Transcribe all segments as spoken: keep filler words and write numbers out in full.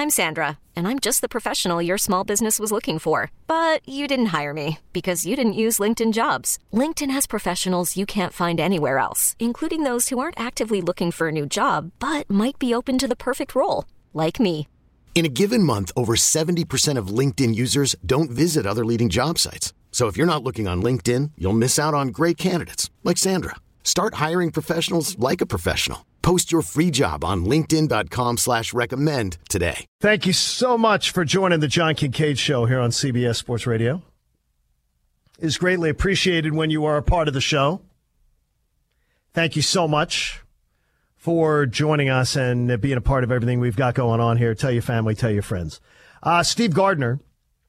I'm Sandra, and I'm just the professional your small business was looking for. But you didn't hire me because you didn't use LinkedIn Jobs. LinkedIn has professionals you can't find anywhere else, including those who aren't actively looking for a new job, but might be open to the perfect role, like me. In a given month, over seventy percent of LinkedIn users don't visit other leading job sites. So if you're not looking on LinkedIn, you'll miss out on great candidates like Sandra. Start hiring professionals like a professional. Post your free job on linkedin.com slash recommend today. Thank you so much for joining the John Kincaid Show here on C B S Sports Radio. It's greatly appreciated when you are a part of the show. Thank you so much for joining us and being a part of everything we've got going on here. Tell your family, tell your friends. Uh, Steve Gardner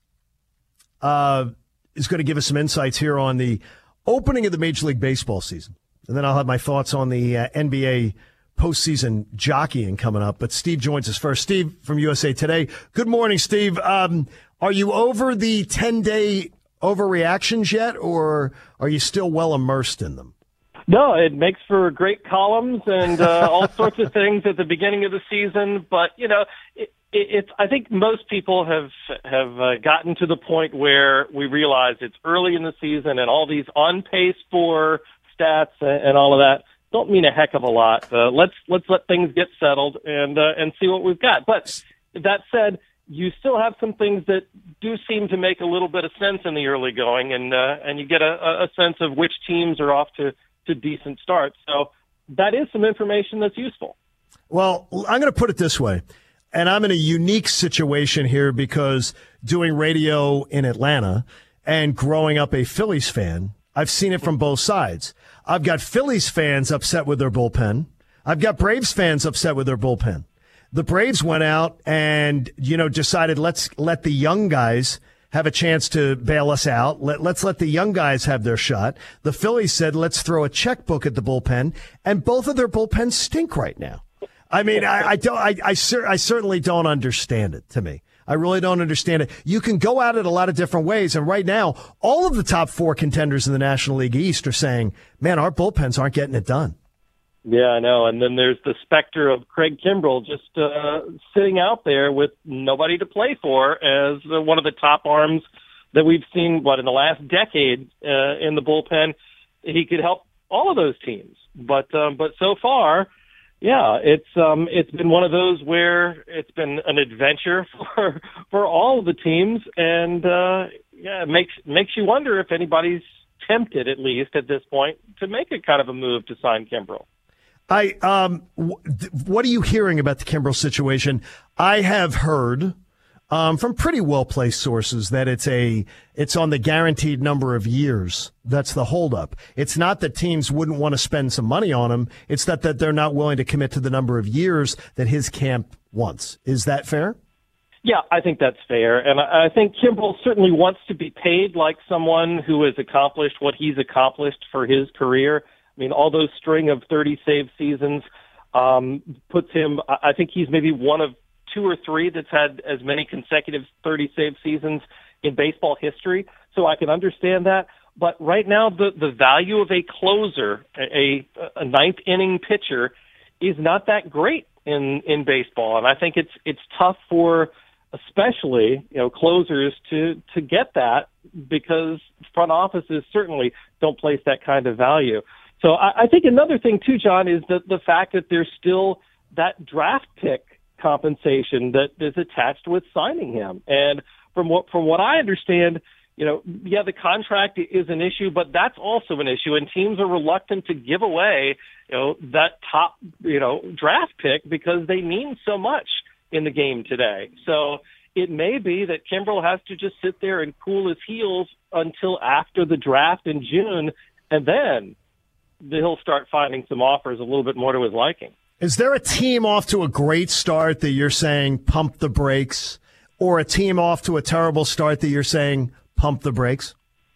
uh, is going to give us some insights here on the opening of the Major League Baseball season. And then I'll have my thoughts on the uh, N B A postseason jockeying coming up. But Steve joins us first. Steve from U S A Today. Good morning, Steve. Um, are you over the ten-day overreactions yet, or are you still well immersed in them? No, it makes for great columns and uh, all sorts of things at the beginning of the season. But, you know, it, it, it's I think most people have have uh, gotten to the point where we realize it's early in the season and all these on pace for stats and, and all of that don't mean a heck of a lot. Uh, let's let's let things get settled and uh, and see what we've got. But that said, you still have some things that do seem to make a little bit of sense in the early going, and uh, and you get a, a sense of which teams are off to, to decent starts. So that is some information that's useful. Well, I'm going to put it this way, and I'm in a unique situation here because doing radio in Atlanta and growing up a Phillies fan, I've seen it from both sides. I've got Phillies fans upset with their bullpen. I've got Braves fans upset with their bullpen. The Braves went out and, you know, decided let's let the young guys have a chance to bail us out. Let, let's let the young guys have their shot. The Phillies said let's throw a checkbook at the bullpen, and both of their bullpens stink right now. I mean, I, I don't. I, I, cer- I certainly don't understand it. To me, I really don't understand it. You can go at it a lot of different ways, and right now, all of the top four contenders in the National League East are saying, "Man, our bullpens aren't getting it done." Yeah, I know. And then there's the specter of Craig Kimbrell just uh, sitting out there with nobody to play for as uh, one of the top arms that we've seen, what, in the last decade uh, in the bullpen. He could help all of those teams. But um, but so far, yeah, it's um, it's been one of those where it's been an adventure for for all of the teams. And, uh, yeah, it makes, makes you wonder if anybody's tempted, at least at this point, to make a kind of a move to sign Kimbrell. I um, w- what are you hearing about the Kimbrell situation? I have heard um, from pretty well placed sources that it's a it's on the guaranteed number of years. That's the holdup. It's not that teams wouldn't want to spend some money on him. It's that that they're not willing to commit to the number of years that his camp wants. Is that fair? Yeah, I think that's fair. And I, I think Kimbrell certainly wants to be paid like someone who has accomplished what he's accomplished for his career. I mean, all those string of thirty save seasons um, puts him, I think he's maybe one of two or three that's had as many consecutive thirty save seasons in baseball history. So I can understand that. But right now, the, the value of a closer, a, a ninth inning pitcher, is not that great in, in baseball. And I think it's it's tough for especially, you know, closers to, to get that because front offices certainly don't place that kind of value. So I, I think another thing, too, John, is the, the fact that there's still that draft pick compensation that is attached with signing him. And from what from what I understand, you know, yeah, the contract is an issue, but that's also an issue. And teams are reluctant to give away, you know, that top, you know, draft pick because they mean so much in the game today. So it may be that Kimbrell has to just sit there and cool his heels until after the draft in June, and then he'll start finding some offers a little bit more to his liking. Is there a team off to a great start that you're saying pump the brakes, or a team off to a terrible start that you're saying pump the brakes?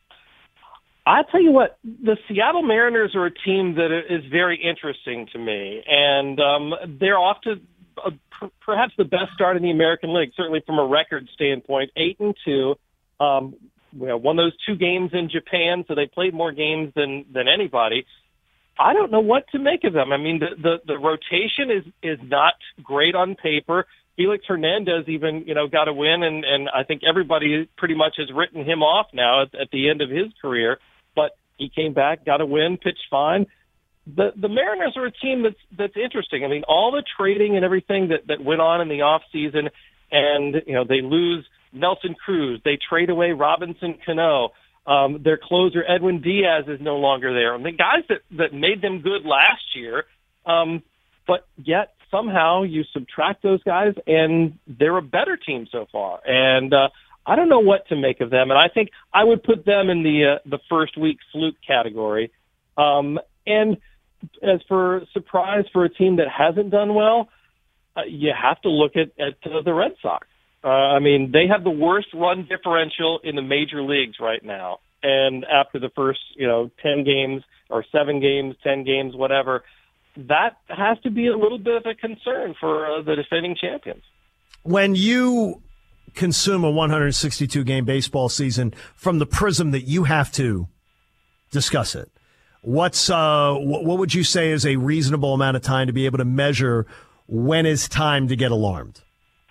I tell you what, the Seattle Mariners are a team that is very interesting to me, and um, they're off to a, perhaps the best start in the American League, certainly from a record standpoint, eight and two. Um, you know, won those two games in Japan, so they played more games than than anybody. I don't know what to make of them. I mean, the, the, the rotation is, is not great on paper. Felix Hernandez even, you know, got a win, and, and I think everybody pretty much has written him off now at, at the end of his career. But he came back, got a win, pitched fine. The the Mariners are a team that's that's interesting. I mean, all the trading and everything that, that went on in the off season, and you know they lose Nelson Cruz, they trade away Robinson Cano. Um, their closer Edwin Diaz is no longer there. And the guys that, that made them good last year, um, but yet somehow you subtract those guys, and they're a better team so far. And uh, I don't know what to make of them. And I think I would put them in the uh, the first week fluke category. Um, and as for surprise for a team that hasn't done well, uh, you have to look at, at uh, the Red Sox. Uh, I mean, they have the worst run differential in the major leagues right now. And after the first, you know, ten games or seven games, ten games, whatever, that has to be a little bit of a concern for uh, the defending champions. When you consume a one hundred sixty-two game baseball season from the prism that you have to discuss it, what's uh, what would you say is a reasonable amount of time to be able to measure when is time to get alarmed?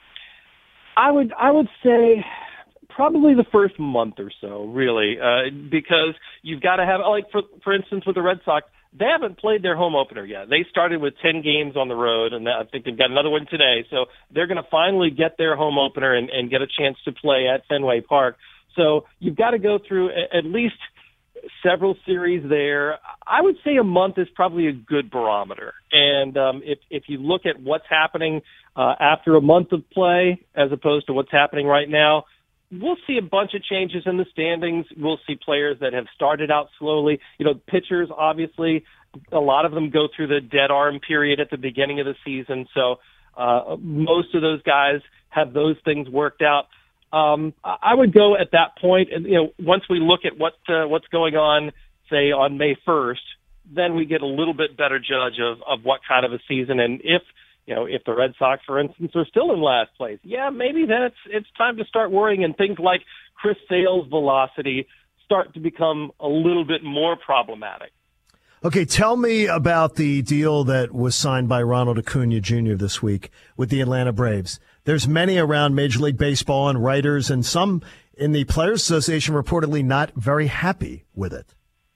I would I would say probably the first month or so, really, uh, because you've got to have, like, for for instance, with the Red Sox, they haven't played their home opener yet. They started with ten games on the road, and I think they've got another one today. So they're going to finally get their home opener and, and get a chance to play at Fenway Park. So you've got to go through at least several series there. I would say a month is probably a good barometer. And um, if, if you look at what's happening uh, after a month of play as opposed to what's happening right now, we'll see a bunch of changes in the standings. We'll see players that have started out slowly. You know, pitchers, obviously, a lot of them go through the dead arm period at the beginning of the season. So uh, most of those guys have those things worked out. Um, I would go at that point, and you know, once we look at what uh, what's going on, say on May first, then we get a little bit better judge of, of what kind of a season, and if you know if the Red Sox, for instance, are still in last place, yeah, maybe then it's it's time to start worrying, and things like Chris Sale's velocity start to become a little bit more problematic. Okay, tell me about the deal that was signed by Ronald Acuna Junior this week with the Atlanta Braves. There's many around Major League Baseball and writers and some in the Players Association reportedly not very happy with it.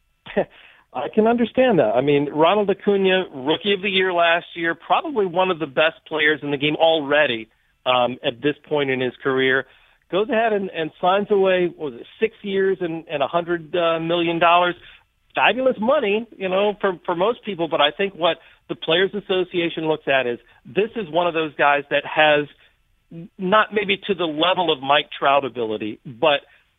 I can understand that. I mean, Ronald Acuna, Rookie of the Year last year, probably one of the best players in the game already um, at this point in his career, goes ahead and, and signs away, what was it, six years and, and one hundred uh, million dollars. Fabulous money, you know, for, for most people, but I think what the Players Association looks at is this is one of those guys that has not maybe to the level of Mike Trout ability, but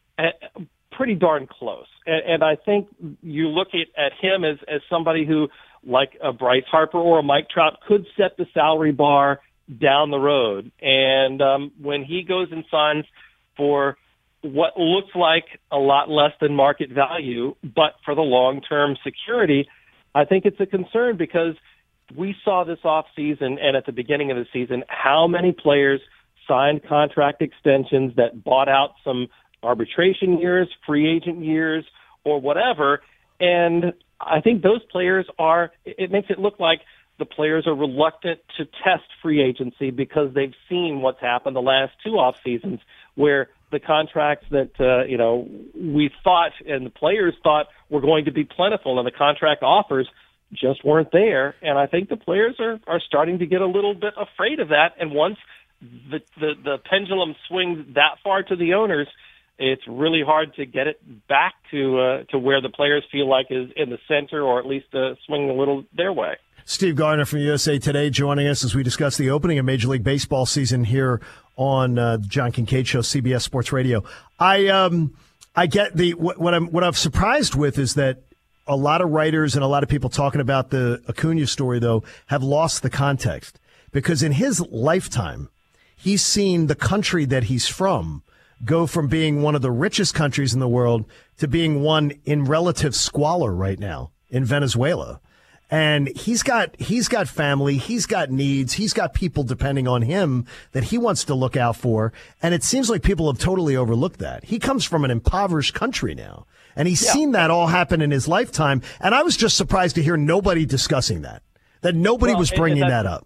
pretty darn close. And, and I think you look at, at him as, as somebody who, like a Bryce Harper or a Mike Trout, could set the salary bar down the road. And um, when he goes and signs for what looks like a lot less than market value, but for the long-term security, I think it's a concern because we saw this offseason and at the beginning of the season how many players signed contract extensions that bought out some arbitration years, free agent years, or whatever. And I think those players are, it makes it look like the players are reluctant to test free agency because they've seen what's happened the last two off seasons where the contracts that, uh, you know, we thought and the players thought were going to be plentiful and the contract offers just weren't there. And I think the players are, are starting to get a little bit afraid of that. And once the, the, the pendulum swings that far to the owners, it's really hard to get it back to uh, to where the players feel like is in the center or at least uh, swinging a little their way. Steve Gardner from U S A Today joining us as we discuss the opening of Major League Baseball season here on uh, John Kincaid Show, C B S Sports Radio. I um I get the what, what I'm what I'm surprised with is that a lot of writers and a lot of people talking about the Acuna story though have lost the context because in his lifetime he's seen the country that he's from go from being one of the richest countries in the world to being one in relative squalor right now in Venezuela. And he's got he's got family, he's got needs, he's got people depending on him that he wants to look out for. And it seems like people have totally overlooked that. He comes from an impoverished country now, and he's yeah. seen that all happen in his lifetime. And I was just surprised to hear nobody discussing that, that nobody well, was bringing that up.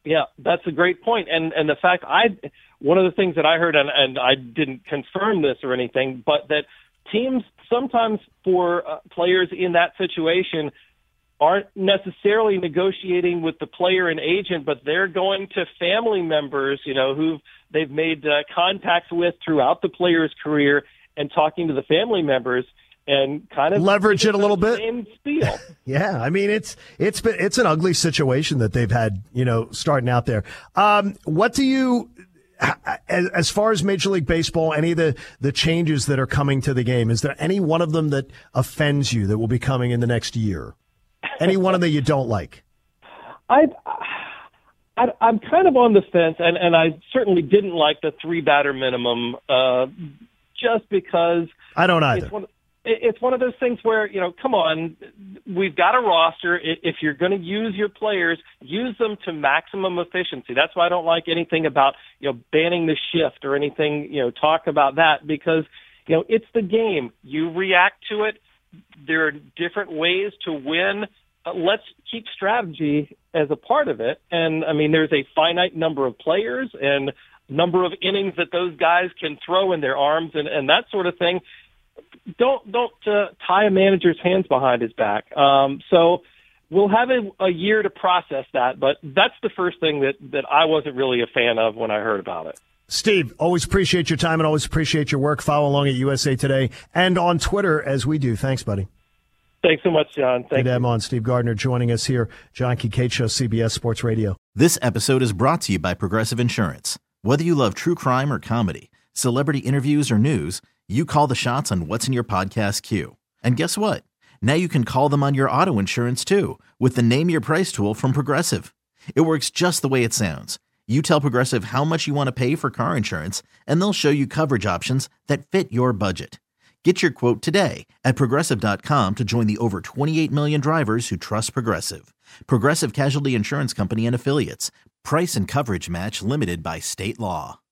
Yeah, that's a great point. And and the fact I one of the things that I heard, and, and I didn't confirm this or anything, but that teams sometimes for uh, players in that situation aren't necessarily negotiating with the player and agent, but they're going to family members, you know, who they've made uh, contacts with throughout the player's career and talking to the family members and kind of leverage it a little bit. Same spiel. Yeah, I mean it's it's been it's an ugly situation that they've had, you know, starting out there. Um, what do you, as, as far as Major League Baseball, any of the the changes that are coming to the game? Is there any one of them that offends you that will be coming in the next year? Any one of them you don't like? I, I I'm kind of on the fence, and and I certainly didn't like the three batter minimum, uh, just because I don't either. It's one, It's one of those things where, you know, come on, we've got a roster. If you're going to use your players, use them to maximum efficiency. That's why I don't like anything about, you know, banning the shift or anything, you know, talk about that because, you know, it's the game. You react to it. There are different ways to win. Uh, let's keep strategy as a part of it. And, I mean, there's a finite number of players and number of innings that those guys can throw in their arms and, and that sort of thing. Don't don't uh, tie a manager's hands behind his back. Um, so we'll have a, a year to process that, but that's the first thing that, that I wasn't really a fan of when I heard about it. Steve, always appreciate your time and always appreciate your work. Follow along at U S A Today and on Twitter as we do. Thanks, buddy. Thanks so much, John. Thank Good to have you. him on. Steve Gardner joining us here. John Kincaid Show, C B S Sports Radio. This episode is brought to you by Progressive Insurance. Whether you love true crime or comedy, celebrity interviews or news, you call the shots on what's in your podcast queue. And guess what? Now you can call them on your auto insurance too with the Name Your Price tool from Progressive. It works just the way it sounds. You tell Progressive how much you want to pay for car insurance, and they'll show you coverage options that fit your budget. Get your quote today at Progressive dot com to join the over twenty-eight million drivers who trust Progressive. Progressive Casualty Insurance Company and Affiliates. Price and coverage match limited by state law.